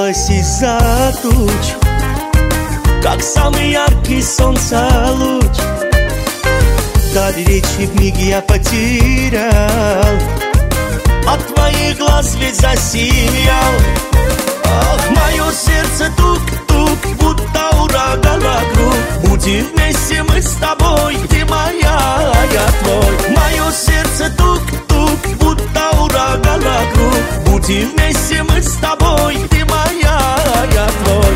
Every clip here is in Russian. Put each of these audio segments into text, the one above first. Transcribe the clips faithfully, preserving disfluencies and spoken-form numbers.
появилась из-за туч, как самый яркий солнца луч. Дар речи вмиг я потерял, от твоих глаз ведь засиял. Ах, мое сердце тук-тук, будто ураган вокруг. Будем вместе мы с тобой, ты моя, я твой. Мое сердце тук-тук, будто ураган вокруг. Будем вместе мы с тобой, ты моя, я твой.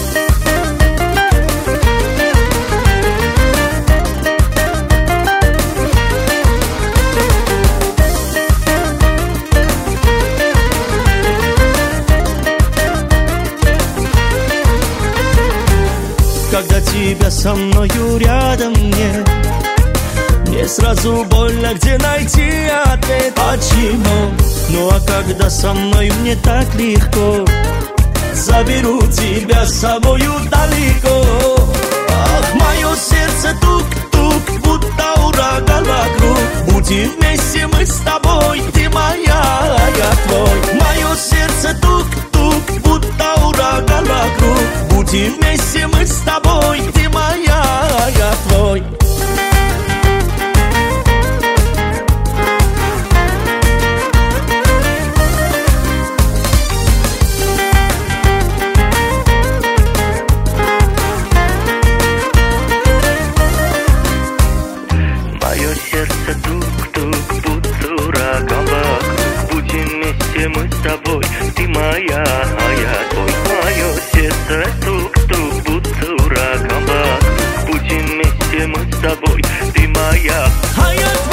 Когда тебя со мною рядом нет, мне сразу больно, где найти ответ. Почему? Ну а когда со мной мне так легко, заберу тебя с собою далеко. Ах, мое сердце тук-тук, будто ураган вокруг. Будем вместе мы с тобой, ты моя, я твой. Мое сердце тук-тук, будто ураган вокруг. Будем вместе мы с тобой, ты моя, я твой. Мое сердце тук-тук, будто ураган вокруг. Будем вместе мы с тобой, ты моя, а я твой. Мое сердце тук-тук, будто ураган вокруг. Будем вместе мы с тобой, ты моя, а я твой.